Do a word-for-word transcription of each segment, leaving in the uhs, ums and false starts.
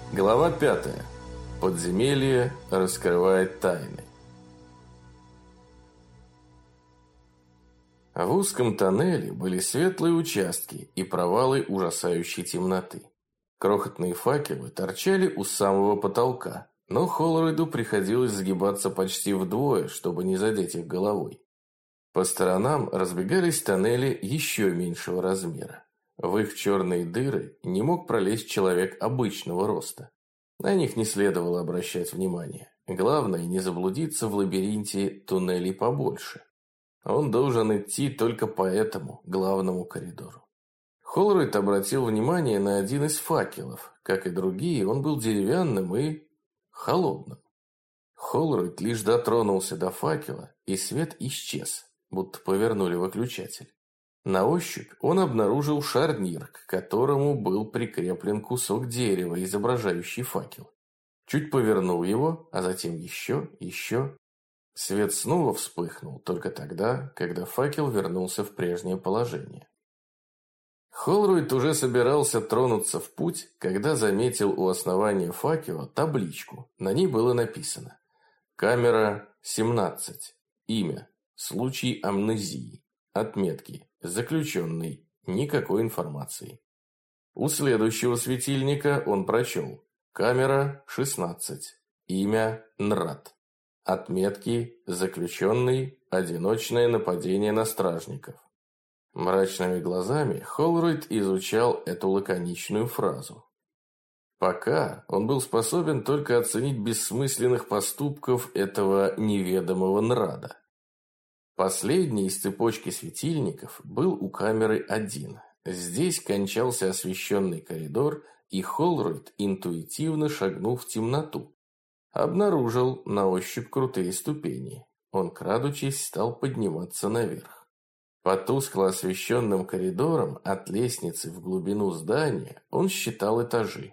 Глава пятая. Подземелье раскрывает тайны. В узком тоннеле были светлые участки и провалы ужасающей темноты. Крохотные факелы торчали у самого потолка, но Холлорейду приходилось сгибаться почти вдвое, чтобы не задеть их головой. По сторонам разбегались тоннели еще меньшего размера. В их черные дыры не мог пролезть человек обычного роста. На них не следовало обращать внимания. Главное не заблудиться в лабиринте туннелей побольше. Он должен идти только по этому главному коридору. Холлорейд обратил внимание на один из факелов. Как и другие, он был деревянным и холодным. Холлорейд лишь дотронулся до факела, и свет исчез, будто повернули выключатель. На ощупь он обнаружил шарнир, к которому был прикреплен кусок дерева, изображающий факел. Чуть повернул его, а затем еще, еще. Свет снова вспыхнул, только тогда, когда факел вернулся в прежнее положение. Холлорейд уже собирался тронуться в путь, когда заметил у основания факела табличку. На ней было написано: «Камера семнадцать. Имя. Случай амнезии. Отметки. Заключенный. Никакой информации». У следующего светильника он прочел: «Камера шестнадцать. Имя Нрат. Отметки. Заключенный. Одиночное нападение на стражников». Мрачными глазами Холлорейд изучал эту лаконичную фразу. Пока он был способен только оценить бессмысленных поступков этого неведомого Нрада. Последний из цепочки светильников был у камеры один. Здесь кончался освещенный коридор, и Холлорейд интуитивно шагнул в темноту. Обнаружил на ощупь крутые ступени. Он, крадучись, стал подниматься наверх. По тускло освещенным коридорам от лестницы в глубину здания он считал этажи.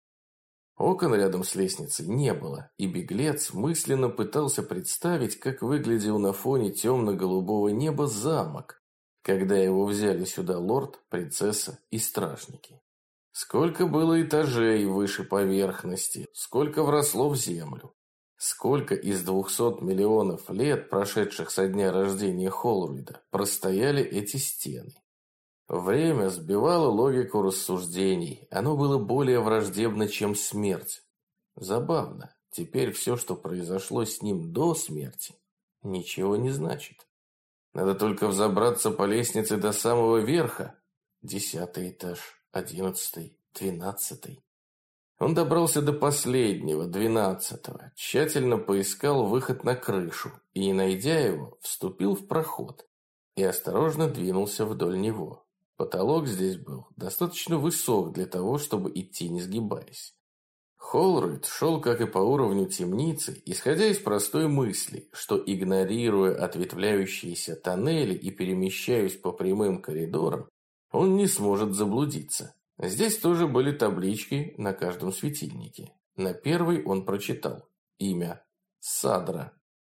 Окон рядом с лестницей не было, и беглец мысленно пытался представить, как выглядел на фоне темно-голубого неба замок, когда его взяли сюда лорд, принцесса и стражники. Сколько было этажей выше поверхности, сколько вросло в землю. Сколько из двухсот миллионов лет, прошедших со дня рождения Холлорейда, простояли эти стены. Время сбивало логику рассуждений, оно было более враждебно, чем смерть. Забавно, теперь все, что произошло с ним до смерти, ничего не значит. Надо только взобраться по лестнице до самого верха. Десятый этаж, одиннадцатый, двенадцатый. Он добрался до последнего, двенадцатого, тщательно поискал выход на крышу и, не найдя его, вступил в проход и осторожно двинулся вдоль него. Потолок здесь был достаточно высок для того, чтобы идти не сгибаясь. Холлорейд шел, как и по уровню темницы, исходя из простой мысли, что, игнорируя ответвляющиеся тоннели и перемещаясь по прямым коридорам, он не сможет заблудиться. Здесь тоже были таблички на каждом светильнике. На первой он прочитал имя Садра.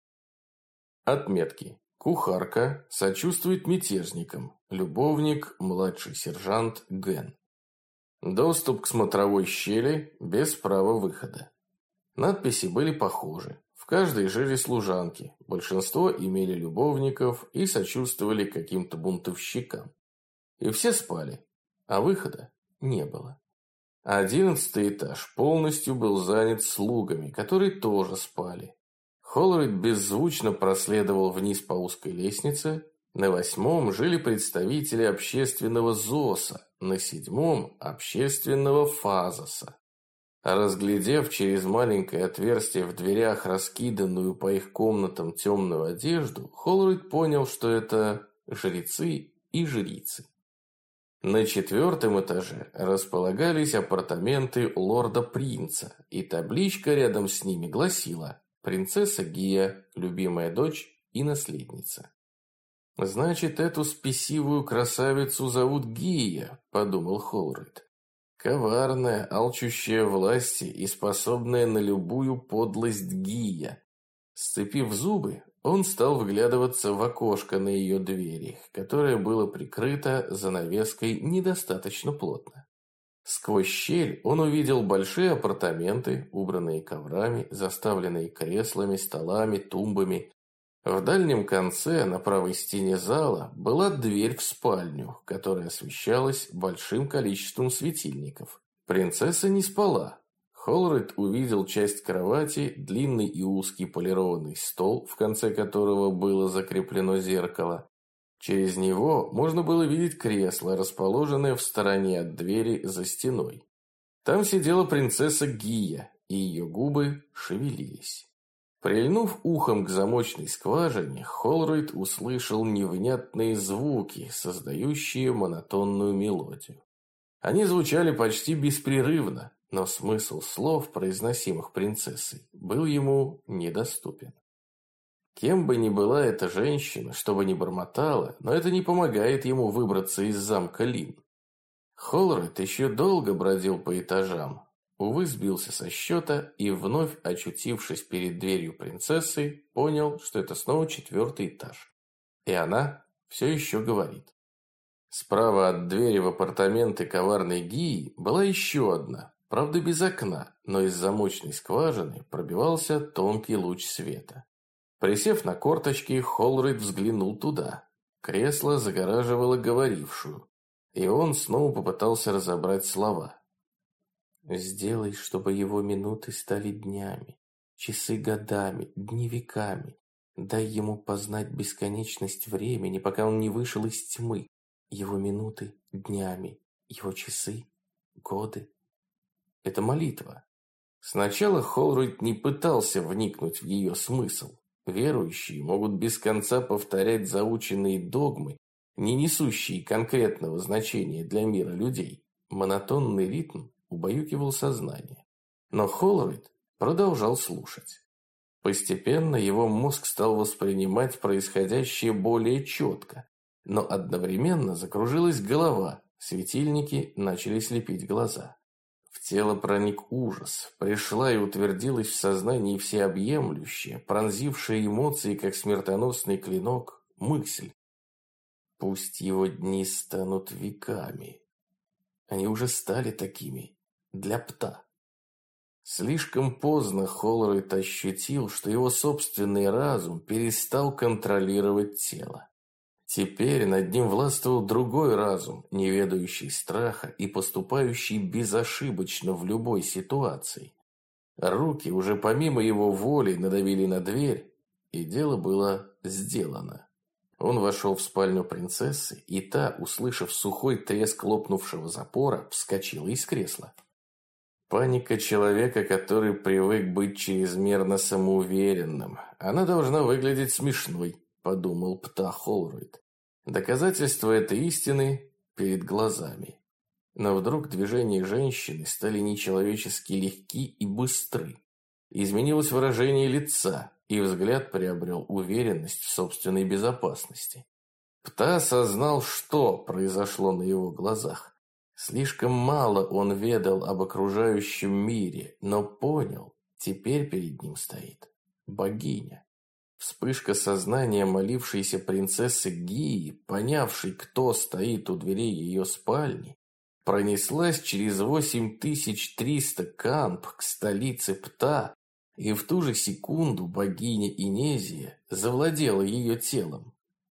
Отметки. Кухарка сочувствует мятежникам. Любовник, младший сержант Ген. Доступ к смотровой щели без права выхода. Надписи были похожи. В каждой жили служанки. Большинство имели любовников и сочувствовали каким-то бунтовщикам. И все спали, а выхода не было. Одиннадцатый этаж полностью был занят слугами, которые тоже спали. Холлорейд беззвучно проследовал вниз по узкой лестнице. На восьмом жили представители общественного ЗОСа, на седьмом – общественного ФАЗОСа. Разглядев через маленькое отверстие в дверях раскиданную по их комнатам темную одежду, Холлорейд понял, что это жрецы и жрицы. На четвертом этаже располагались апартаменты лорда-принца, и табличка рядом с ними гласила: «Принцесса Гия, любимая дочь и наследница». «Значит, эту спесивую красавицу зовут Гия», – подумал Холлорейд. «Коварная, алчущая власти и способная на любую подлость Гия». Сцепив зубы, он стал вглядываться в окошко на ее двери, которое было прикрыто занавеской недостаточно плотно. Сквозь щель он увидел большие апартаменты, убранные коврами, заставленные креслами, столами, тумбами. В дальнем конце, на правой стене зала, была дверь в спальню, которая освещалась большим количеством светильников. Принцесса не спала. Холройд увидел часть кровати, длинный и узкий полированный стол, в конце которого было закреплено зеркало. Через него можно было видеть кресло, расположенное в стороне от двери за стеной. Там сидела принцесса Гия, и ее губы шевелились. Прильнув ухом к замочной скважине, Холройд услышал невнятные звуки, создающие монотонную мелодию. Они звучали почти беспрерывно, но смысл слов, произносимых принцессой, был ему недоступен. Кем бы ни была эта женщина, что бы ни бормотала, но это не помогает ему выбраться из замка Лин. Холройд еще долго бродил по этажам, увы, сбился со счета и, вновь очутившись перед дверью принцессы, понял, что это снова четвертый этаж. И она все еще говорит. Справа от двери в апартаменты коварной Гии была еще одна, правда без окна, но из замочной скважины пробивался тонкий луч света. Присев на корточки, Холройд взглянул туда. Кресло загораживало говорившую, и он снова попытался разобрать слова. «Сделай, чтобы его минуты стали днями, часы годами, дни веками. Дай ему познать бесконечность времени, пока он не вышел из тьмы. Его минуты днями, его часы годы». Это молитва. Сначала Холройд не пытался вникнуть в ее смысл. Верующие могут без конца повторять заученные догмы, не несущие конкретного значения для мира людей. Монотонный ритм убаюкивал сознание. Но Холройд продолжал слушать. Постепенно его мозг стал воспринимать происходящее более четко, но одновременно закружилась голова, светильники начали слепить глаза. В тело проник ужас, пришла и утвердилась в сознании всеобъемлющая, пронзившая эмоции, как смертоносный клинок, мысль. Пусть его дни станут веками. Они уже стали такими для Пта. Слишком поздно Холройд ощутил, что его собственный разум перестал контролировать тело. Теперь над ним властвовал другой разум, не ведающий страха и поступающий безошибочно в любой ситуации. Руки уже помимо его воли надавили на дверь, и дело было сделано. Он вошел в спальню принцессы, и та, услышав сухой треск лопнувшего запора, вскочила из кресла. Паника человека, который привык быть чрезмерно самоуверенным. Она должна выглядеть смешной, подумал Пта Холройд. Доказательства этой истины перед глазами. Но вдруг движения женщины стали нечеловечески легки и быстры. Изменилось выражение лица, и взгляд приобрел уверенность в собственной безопасности. Пта осознал, что произошло на его глазах. Слишком мало он ведал об окружающем мире, но понял, теперь перед ним стоит богиня. Вспышка сознания молившейся принцессы Гии, понявшей, кто стоит у дверей ее спальни, пронеслась через восемь тысяч триста камп к столице Пта, и в ту же секунду богиня Инезия завладела ее телом.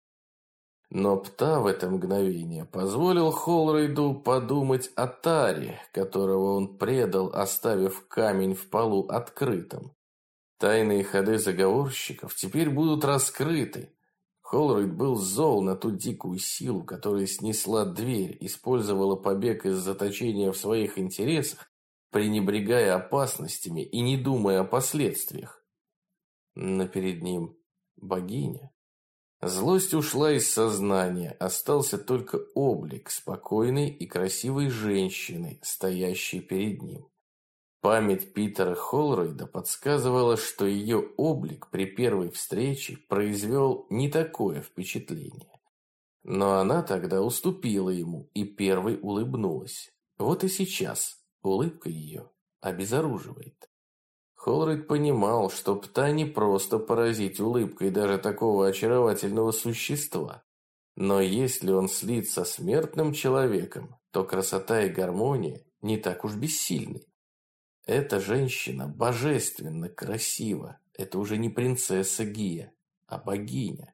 Но Пта в это мгновение позволил Холройду подумать о Таре, которого он предал, оставив камень в полу открытым. Тайные ходы заговорщиков теперь будут раскрыты. Холройд был зол на ту дикую силу, которая снесла дверь, использовала побег из заточения в своих интересах, пренебрегая опасностями и не думая о последствиях. Но перед ним богиня. Злость ушла из сознания, остался только облик спокойной и красивой женщины, стоящей перед ним. Память Питера Холройда подсказывала, что ее облик при первой встрече произвел не такое впечатление. Но она тогда уступила ему и первой улыбнулась. Вот и сейчас улыбка ее обезоруживает. Холройд понимал, что Пта не просто поразить улыбкой даже такого очаровательного существа. Но если он слит со смертным человеком, то красота и гармония не так уж бессильны. Эта женщина божественно красива. Это уже не принцесса Гия, а богиня.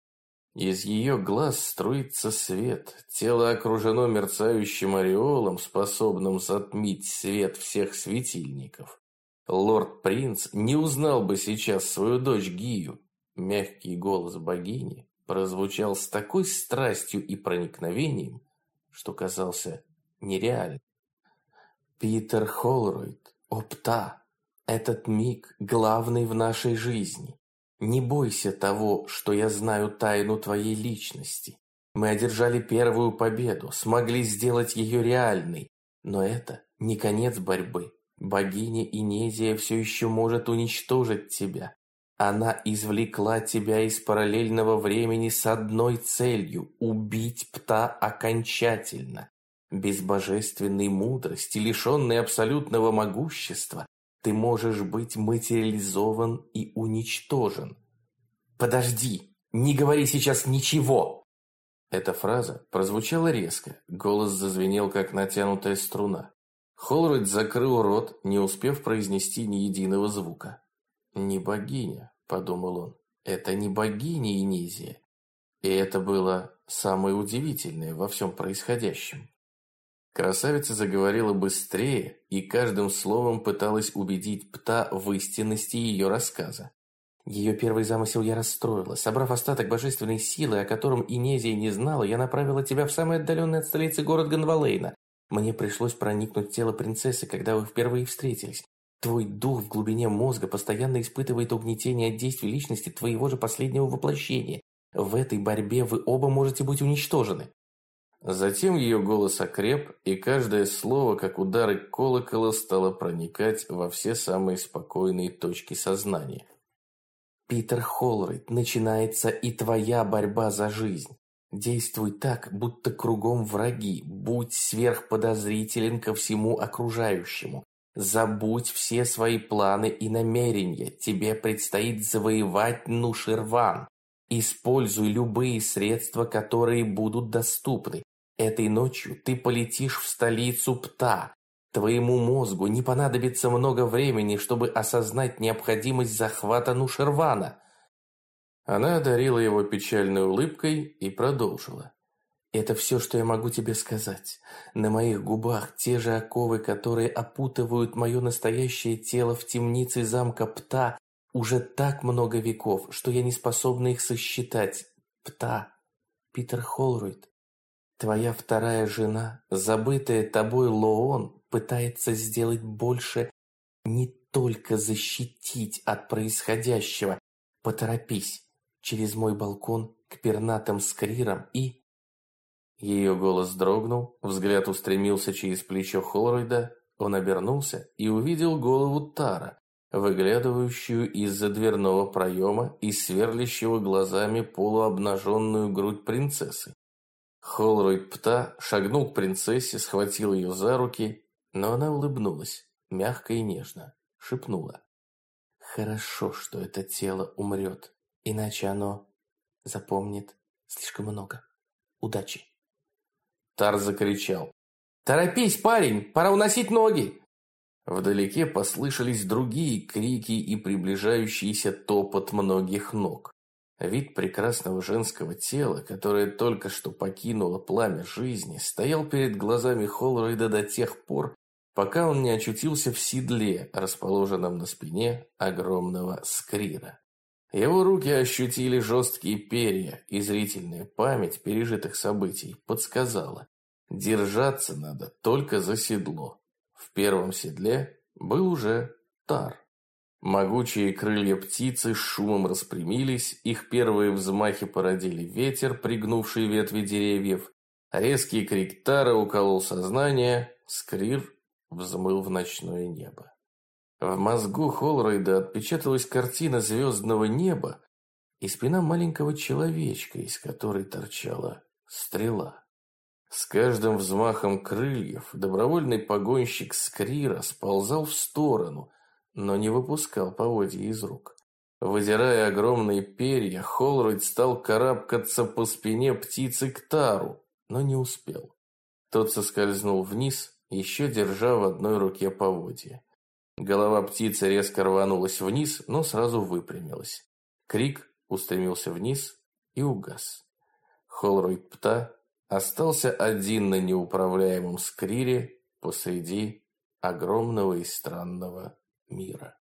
Из ее глаз струится свет, тело окружено мерцающим ореолом, способным затмить свет всех светильников. Лорд-принц не узнал бы сейчас свою дочь Гию. Мягкий голос богини прозвучал с такой страстью и проникновением, что казался нереальным. «Питер Холройд, о Пта, этот миг главный в нашей жизни. Не бойся того, что я знаю тайну твоей личности. Мы одержали первую победу, смогли сделать ее реальной. Но это не конец борьбы. Богиня Инезия все еще может уничтожить тебя. Она извлекла тебя из параллельного времени с одной целью – убить Пта окончательно. Без божественной мудрости, лишенной абсолютного могущества, ты можешь быть материализован и уничтожен. Подожди, не говори сейчас ничего!» Эта фраза прозвучала резко, голос зазвенел, как натянутая струна. Холройд закрыл рот, не успев произнести ни единого звука. «Не богиня», — подумал он, — «это не богиня Инезия». И это было самое удивительное во всем происходящем. Красавица заговорила быстрее и каждым словом пыталась убедить Пта в истинности ее рассказа. Ее первый замысел я расстроила. Собрав остаток божественной силы, о котором Инезия не знала, я направила тебя в самый отдаленный от столицы город Ганвалейна. Мне пришлось проникнуть в тело принцессы, когда вы впервые встретились. Твой дух в глубине мозга постоянно испытывает угнетение от действий личности твоего же последнего воплощения. В этой борьбе вы оба можете быть уничтожены. Затем ее голос окреп, и каждое слово, как удары колокола, стало проникать во все самые спокойные точки сознания. «Питер Холройд, начинается и твоя борьба за жизнь. Действуй так, будто кругом враги, будь сверхподозрителен ко всему окружающему. Забудь все свои планы и намерения, тебе предстоит завоевать Нуширван. Используй любые средства, которые будут доступны. Этой ночью ты полетишь в столицу Пта. Твоему мозгу не понадобится много времени, чтобы осознать необходимость захвата Нуширвана». Она одарила его печальной улыбкой и продолжила. «Это все, что я могу тебе сказать. На моих губах те же оковы, которые опутывают мое настоящее тело в темнице замка Пта уже так много веков, что я не способна их сосчитать. Пта, Питер Холройд, твоя вторая жена, забытая тобой Лоон, пытается сделать больше, не только защитить от происходящего. Поторопись через мой балкон к пернатым скрирам и...» Ее голос дрогнул, взгляд устремился через плечо Холройда, он обернулся и увидел голову Тара, выглядывающую из-за дверного проема и сверлящего глазами полуобнаженную грудь принцессы. Холройд Пта шагнул к принцессе, схватил ее за руки, но она улыбнулась, мягко и нежно, шепнула. «Хорошо, что это тело умрет, иначе оно запомнит слишком много. Удачи!» Тар закричал. «Торопись, парень, пора уносить ноги!» Вдалеке послышались другие крики и приближающийся топот многих ног. Вид прекрасного женского тела, которое только что покинуло пламя жизни, стоял перед глазами Холройда до тех пор, пока он не очутился в седле, расположенном на спине огромного скрира. Его руки ощутили жесткие перья, и зрительная память пережитых событий подсказала: держаться надо только за седло. В первом седле был уже Тар. Могучие крылья птицы с шумом распрямились, их первые взмахи породили ветер, пригнувший ветви деревьев. Резкий крик Тара уколол сознание, скрир взмыл в ночное небо. В мозгу Холройда отпечаталась картина звездного неба и спина маленького человечка, из которой торчала стрела. С каждым взмахом крыльев добровольный погонщик Скрира сползал в сторону, но не выпускал поводья из рук. Выдирая огромные перья, Холройд стал карабкаться по спине птицы к Тару, но не успел. Тот соскользнул вниз еще держа в одной руке поводья. Голова птицы резко рванулась вниз, но сразу выпрямилась. Крик устремился вниз и угас. Холроyd Пта остался один на неуправляемом скрире посреди огромного и странного мира.